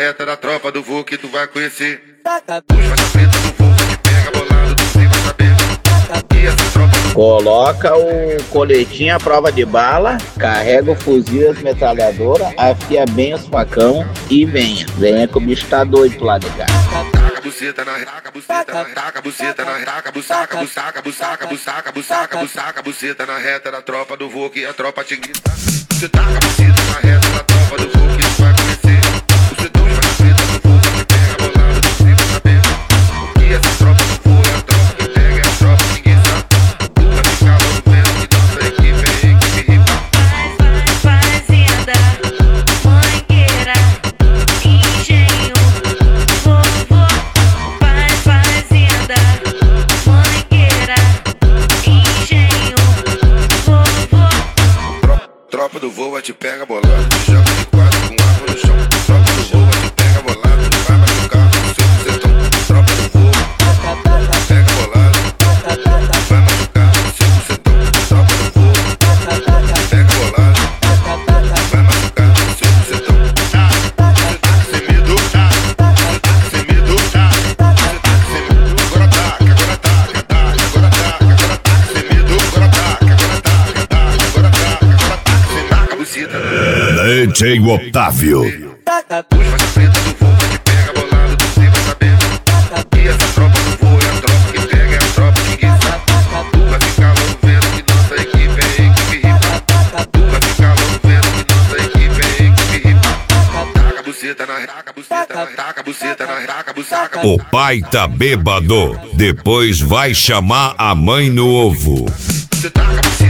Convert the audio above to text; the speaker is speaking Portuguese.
reta da tropa do voo que tu vai conhecer. Os faixa preta do voo que pega bolado, tu vai saber. E essa tropa do... Coloca o coletinho à prova de bala, carrega o fuzil, as metralhadoras, afia bem os facão e venha. Venha que o bicho tá doido pro lado de cá. Taca a buceta na taca a buceta na taca a buceta na taca busaca busaca busaca busaca busaca busaca buceta na reta da tropa do voo que a tropa te guita. Você taca a buceta na reta da tropa do voo que tu vai conhecer. Você dois vai na preta do voo que pega bolado, você vai saber. Que essa tropa do voo é a tropa que pega, é a tropa que guita. Tu vai ficar logo vendo que dança a equipe, é a equipe ripa. Fazenda, mangueira, engenho, vovô. Fazenda, mangueira, engenho, vovô. Tropa do voo te pega bolado, te joga de quatro com água no chão. Tropa do voo te pega bolado, tu vai machucar no seu bucetão. Tropa do voo pega bolado, vai machucar no seu bucetão. Tropa do voo pega bolado, vai machucar no seu bucetão. Você tá sem medo, você tá sem medo, você tá sem medo. Agora taca, agora taca, agora taca, agora taca sem medo, agora taca, agora taca, agora taca, agora taca sem taca a buceta. DJ Otávio. Os faixa preta do voo que pega bolado, você vai saber. E essa tropa do voo é a tropa que pega, é a tropa que guisa. Tu vai ficar logo vendo que nossa equipe é a equipe ripa. Tu vai ficar logo vendo que nossa equipe é a equipe ripa. Taca a buceta na taca a buceta na taca a buceta na taca a busaca. O pai tá bêbado, depois vai chamar a mãe no ovo. Você taca a buceta